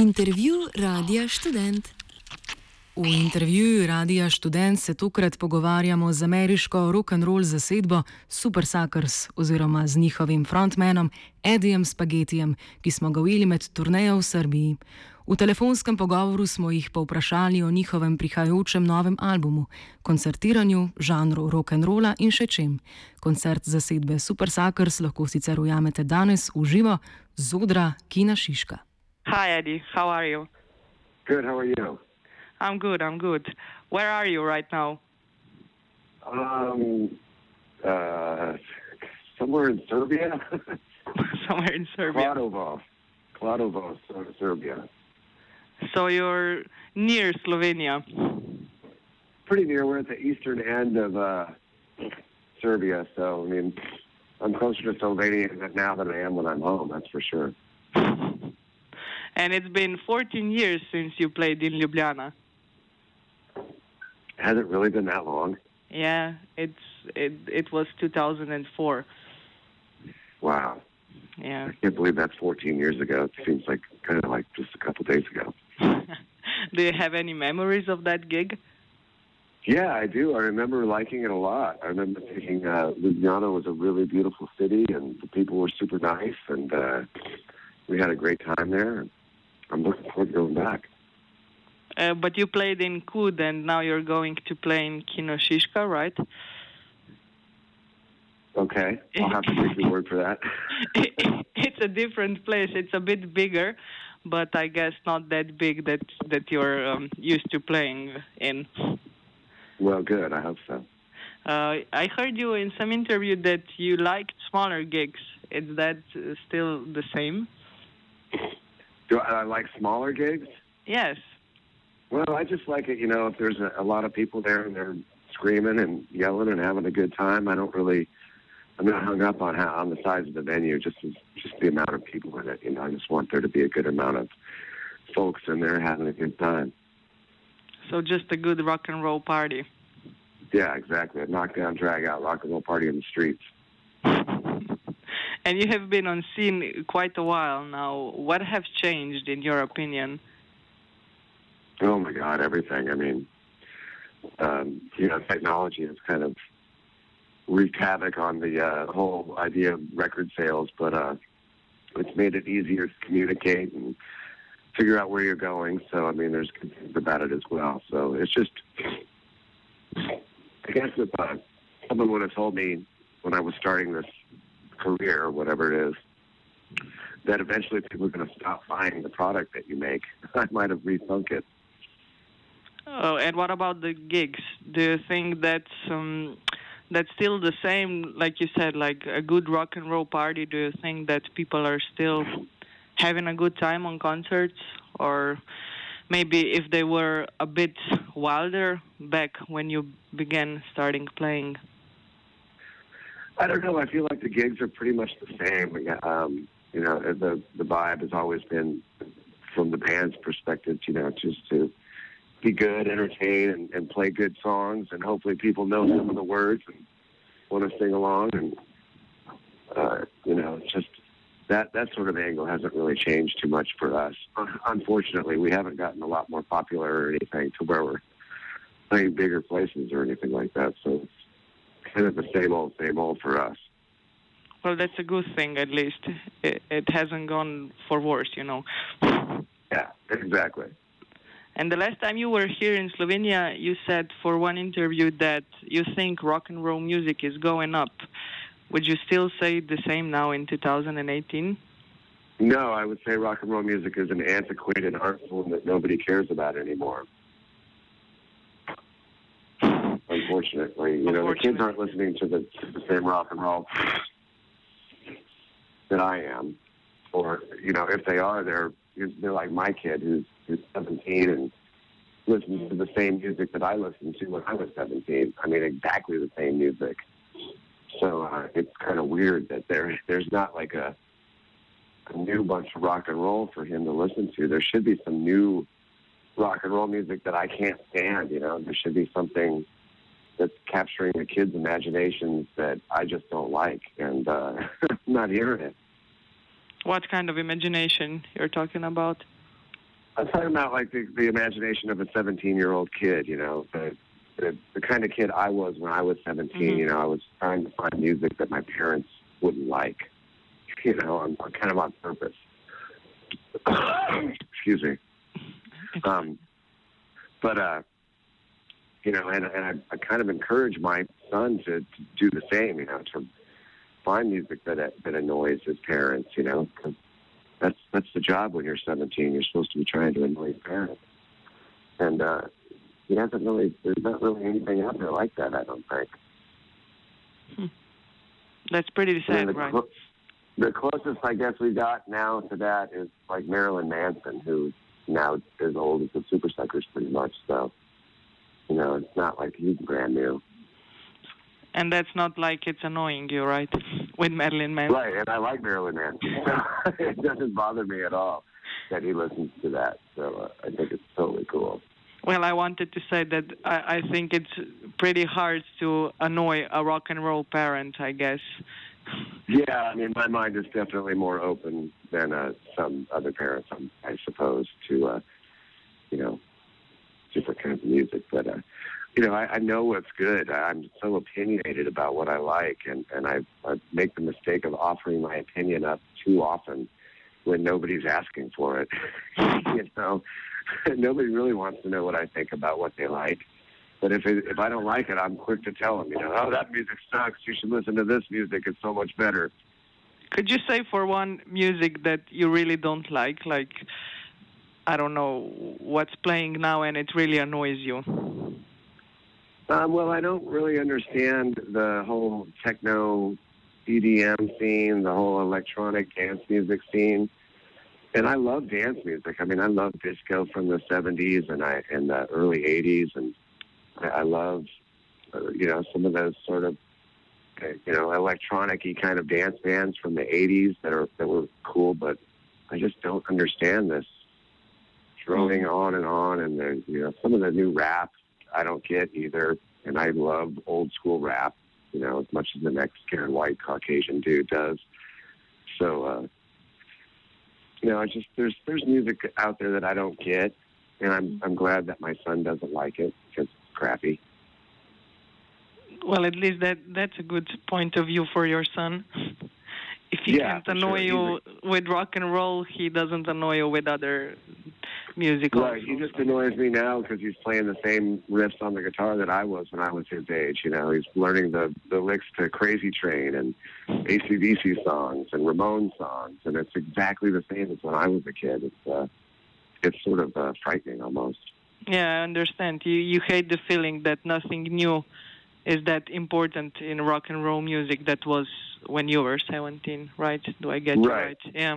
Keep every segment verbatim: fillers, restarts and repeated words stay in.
Intervju Radia Študent. V intervjuju Radia Študent se tokrat pogovarjamo z ameriško rock'n'roll zasedbo Super Suckers oziroma z njihovim frontmanom Edijem Spaghettijem, ki smo ga ujeli med turnejo v Srbiji. V telefonskem pogovoru smo jih povprašali o njihovem prihajajočem novem albumu, koncertiranju, žanru rock'n'rolla in še čem. Koncert zasedbe Super Suckers lahko sicer ujamete danes v živo z odra Kina Šiška. Hi, Eddie. How are you? Good. How are you? I'm good. I'm good. Where are you right now? Um, uh, somewhere in Serbia. Somewhere in Serbia. Kladovo. Kladovo, Serbia. So you're near Slovenia. Pretty near. We're at the eastern end of uh, Serbia, so I mean, I'm closer to Slovenia now than I am when I'm home. That's for sure. And it's been fourteen years since you played in Ljubljana. Has it really been that long? Yeah, it's it it was two thousand four. Wow. Yeah. I can't believe that's fourteen years ago. It seems like kind of like just a couple days ago. Do you have any memories of that gig? Yeah, I do. I remember liking it a lot. I remember thinking uh, Ljubljana was a really beautiful city, and the people were super nice, and uh, we had a great time there. I'm looking forward to going back. Uh, but you played in Kud, and now you're going to play in Kino Šiška, right? Okay, I'll have to take your word for that. It's a different place. It's a bit bigger, but I guess not that big that that you're um, used to playing in. Well, good. I hope so. Uh, I heard you in some interview that you liked smaller gigs. Is that uh, still the same? Do I, I like smaller gigs? Yes. Well, I just like it, you know, if there's a, a lot of people there and they're screaming and yelling and having a good time, I don't really, I'm not hung up on how, on the size of the venue, just just the amount of people in it. You know, I just want there to be a good amount of folks in there having a good time. So just a good rock and roll party. Yeah, exactly. A knockdown, drag out rock and roll party in the streets. And you have been on scene quite a while now. What has changed, in your opinion? Oh, my God, everything. I mean, um, you know, technology has kind of wreaked havoc on the uh, whole idea of record sales, but uh, it's made it easier to communicate and figure out where you're going. So, I mean, there's good things about it as well. So it's just, I guess if uh, someone would have told me when I was starting this career, or whatever it is, that eventually people are going to stop buying the product that you make, I might have rethunk it. Oh, and what about the gigs? Do you think that's um, that's still the same, like you said, like a good rock and roll party? Do you think that people are still having a good time on concerts, or maybe if they were a bit wilder back when you began starting playing? I don't know. I feel like the gigs are pretty much the same. Um, you know, the the vibe has always been, from the band's perspective, you know, just to be good, entertain, and, and play good songs, and hopefully people know some of the words and want to sing along. And uh, you know, just that that sort of angle hasn't really changed too much for us. Unfortunately, we haven't gotten a lot more popular or anything to where we're playing bigger places or anything like that. So it's kind of the same old, same old for us. Well, that's a good thing, at least. It, it hasn't gone for worse, you know. Yeah, exactly. And the last time you were here in Slovenia, you said for one interview that you think rock and roll music is going up. Would you still say the same now in two thousand eighteen? No, I would say rock and roll music is an antiquated art form that nobody cares about anymore. Unfortunately, you know, the kids aren't listening to the, to the same rock and roll that I am, or you know, if they are, they're they're like my kid who's, who's seventeen and listens to the same music that I listened to when I was seventeen. I mean, exactly the same music. So uh, it's kind of weird that there there's not like a, a new bunch of rock and roll for him to listen to. There should be some new rock and roll music that I can't stand. You know, there should be something that's capturing the kids' imaginations that I just don't like, and uh, I'm not hearing it. What kind of imagination you're talking about? I'm talking about like the, the imagination of a seventeen-year-old kid, you know, the, the the kind of kid I was when I was seventeen. Mm-hmm. You know, I was trying to find music that my parents wouldn't like, you know, on, on kind of on purpose. Excuse me. Um, but, uh, you know, and, and I, I kind of encourage my son to, to do the same, you know, to find music that that annoys his parents, you know, 'cause that's that's the job when you're seventeen. You're supposed to be trying to annoy your parents, and uh, he hasn't really. There's not really anything out there like that, I don't think. Hmm. That's pretty sad, the, right? Cl- the closest I guess we got now to that is like Marilyn Manson, who's now as old as the Super Suckers, pretty much. So, you know, it's not like he's brand new. And that's not like it's annoying you, right? With Marilyn Manson. Right, and I like Marilyn Manson. So it doesn't bother me at all that he listens to that. So uh, I think it's totally cool. Well, I wanted to say that I, I think it's pretty hard to annoy a rock and roll parent, I guess. Yeah, I mean, my mind is definitely more open than uh, some other parents, um, I suppose, to, uh, you know, different kinds of music. But, uh, you know, I, I know what's good. I'm so opinionated about what I like, and, and I, I make the mistake of offering my opinion up too often when nobody's asking for it. You know, nobody really wants to know what I think about what they like. But if it, if I don't like it, I'm quick to tell them, you know, oh, that music sucks. You should listen to this music. It's so much better. Could you say for one music that you really don't like, like, I don't know, what's playing now and it really annoys you? Um, well, I don't really understand the whole techno E D M scene, the whole electronic dance music scene. And I love dance music. I mean, I love disco from the seventies and I and the early eighties, and I, I love, uh, you know, some of those sort of, uh, you know, electronic-y kind of dance bands from the eighties that are that were cool. But I just don't understand this droning on and on. And the, you know, some of the new rap I don't get either. And I love old school rap, you know, as much as the next Karen White Caucasian dude does. So. uh You know, I just there's there's music out there that I don't get, and I'm I'm glad that my son doesn't like it because it's crappy. Well, at least that that's a good point of view for your son. If he yeah, can't annoy sure. you a... with rock and roll, he doesn't annoy you with other music. Right, also. he just annoys me now because he's playing the same riffs on the guitar that I was when I was his age. You know, he's learning the, the licks to Crazy Train and A C D C songs and Ramones songs, and it's exactly the same as when I was a kid. It's uh, it's sort of uh, frightening almost. Yeah, I understand. You you hate the feeling that nothing new is that important in rock and roll music that was when you were seventeen, right? Do I get you right? right? Yeah.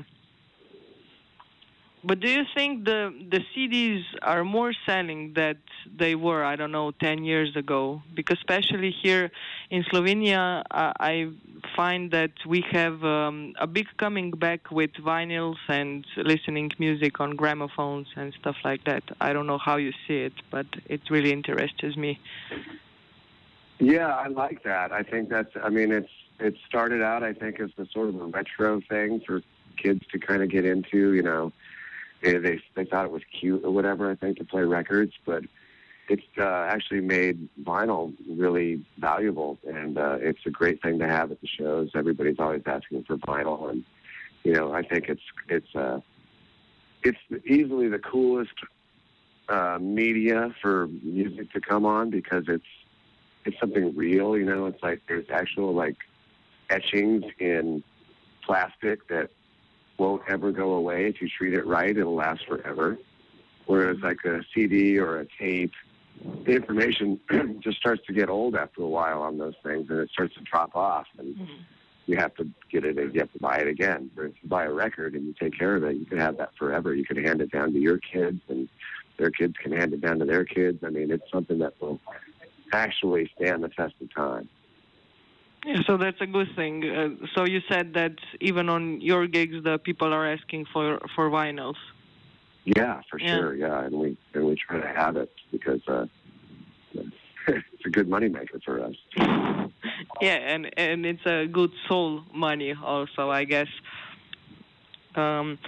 But do you think the the C Ds are more selling than they were, I don't know, ten years ago? Because especially here in Slovenia, uh, I find that we have um, a big coming back with vinyls and listening music on gramophones and stuff like that. I don't know how you see it, but it really interests me. Yeah, I like that. I think that's, I mean, it's it started out, I think, as a sort of a retro thing for kids to kind of get into, you know. They, they they thought it was cute or whatever, I think, to play records, but it's uh, actually made vinyl really valuable, and uh, it's a great thing to have at the shows. Everybody's always asking for vinyl, and, you know, I think it's, it's, uh, it's easily the coolest uh, media for music to come on because it's, it's something real, you know. It's like there's actual, like, etchings in plastic that won't ever go away. If you treat it right, it'll last forever. Whereas like a C D or a tape, the information just starts to get old after a while on those things, and it starts to drop off, and mm-hmm. you have to get it, you have to buy it again. But if you buy a record and you take care of it, you can have that forever. You can hand it down to your kids, and their kids can hand it down to their kids. I mean, it's something that will actually stand the test of time. Yeah, so that's a good thing. Uh, so you said that even on your gigs, the people are asking for, for vinyls. Yeah, for yeah. sure. Yeah, and we and we try to have it because uh, it's a good moneymaker for us. Yeah, and and it's a good soul money also, I guess. Um,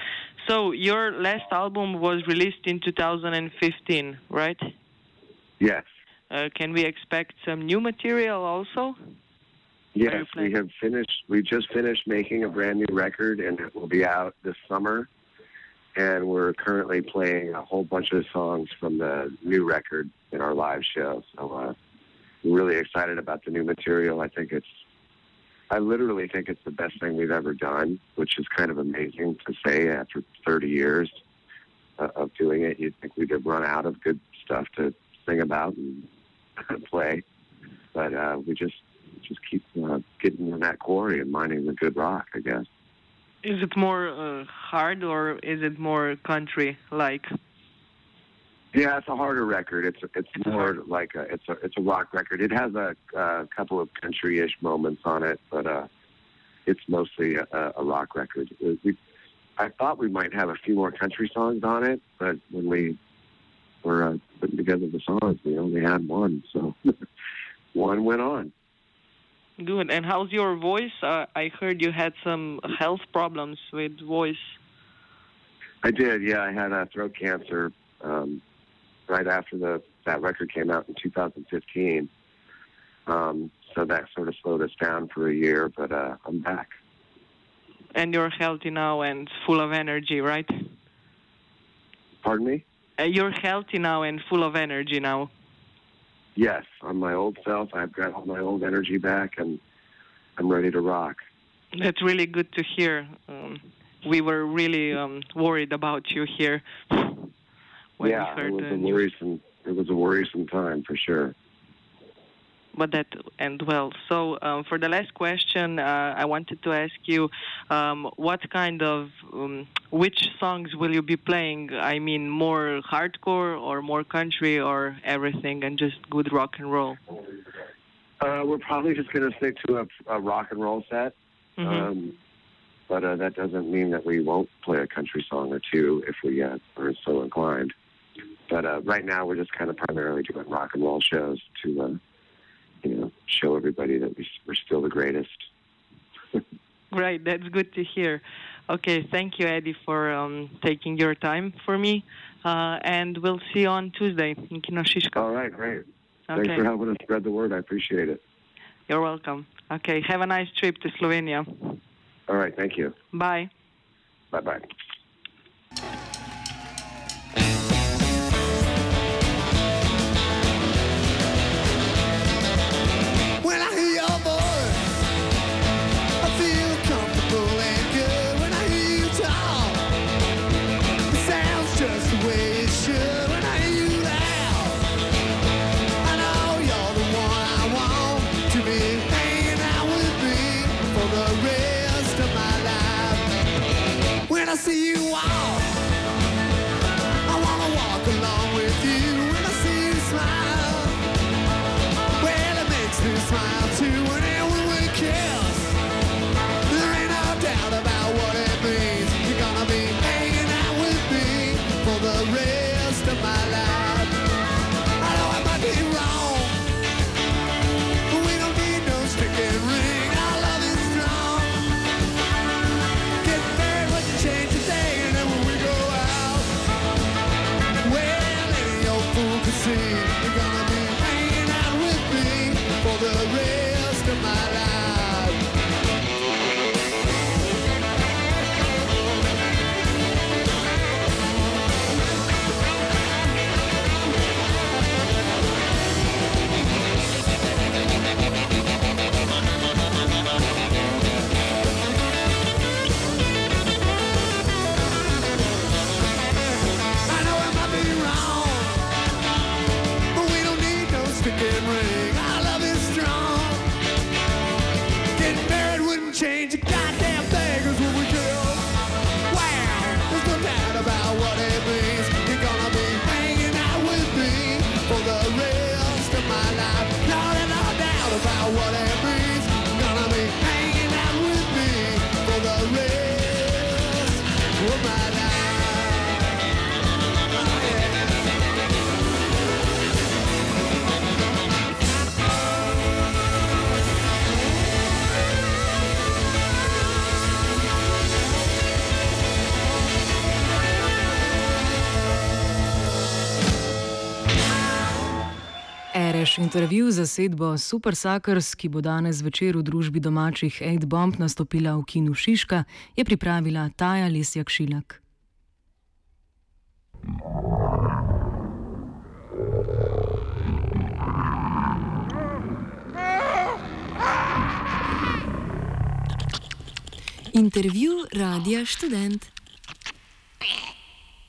So your last album was released in two thousand fifteen, right? Yes. Uh, can we expect some new material also? Yes, we have finished. We just finished making a brand new record, and it will be out this summer. And we're currently playing a whole bunch of songs from the new record in our live show. So uh, we're really excited about the new material. I think it's, I literally think it's the best thing we've ever done, which is kind of amazing to say after thirty years uh, of doing it. You'd think we'd have run out of good stuff to sing about and play. But uh, we just just keep uh, getting in that quarry and mining the good rock, I guess. Is it more uh, hard or is it more country-like? Yeah, it's a harder record. It's it's, it's more hard. like a it's a it's a rock record. It has a, a couple of country-ish moments on it, but uh, it's mostly a, a rock record. We, I thought we might have a few more country songs on it, but when we were uh, putting together the songs, we only had one, so one went on. Good. And how's your voice? Uh, I heard you had some health problems with voice. I did, yeah. I had uh, throat cancer um, right after the that record came out in two thousand fifteen. Um, so that sort of slowed us down for a year, but uh, I'm back. And you're healthy now and full of energy, right? Pardon me? Uh, you're healthy now and full of energy now. Yes, I'm my old self. I've got all my old energy back, and I'm ready to rock. That's really good to hear. Um, we were really um, worried about you here. When yeah, we heard it was the a worrisome. It was a worrisome time for sure. But that end well. So um, for the last question, uh, I wanted to ask you, um, what kind of, um, which songs will you be playing? I mean, more hardcore or more country or everything and just good rock and roll? Uh, we're probably just going to stick to a, a rock and roll set. Mm-hmm. Um, but uh, that doesn't mean that we won't play a country song or two if we uh, are so inclined. But uh, right now we're just kind of primarily doing rock and roll shows to... Uh, you know, show everybody that we're still the greatest. Right, that's good to hear. Okay, thank you, Eddie, for um, taking your time for me. Uh, and we'll see you on Tuesday in Kino Šiška. All right, great. Okay. Thanks for helping us spread the word. I appreciate it. You're welcome. Okay, have a nice trip to Slovenia. All right, thank you. Bye. Bye-bye. See you walk, I wanna walk along with you. When I see you smile, well, it makes me smile too. Whenever we kiss, there ain't no doubt about what it means. You're gonna be hanging out with me for the rest of my life. I know I might be wrong, but we don't need no sticking ring. Our love is strong. Get married when you change your day, and then when we go out, well, any old fool can see you're gonna be hanging out with me for the rest of my life. I know I might be wrong, but we don't need no sticking ring. Our love is strong. Getting married wouldn't change a goddamn thing, 'cause when we kiss, wow, there's no doubt about what it means. You're gonna be hanging out with me for the rest of my life. No, there's no doubt about what it means. You're gonna be hanging out with me for the rest of my life. prebereš intervju za zasedbo Super Suckers, ki bo danes večer v družbi domačih Eight Bomb nastopila v kinu Šiška, je pripravila Taja Lesjak Šilak. Intervju Radia Študent.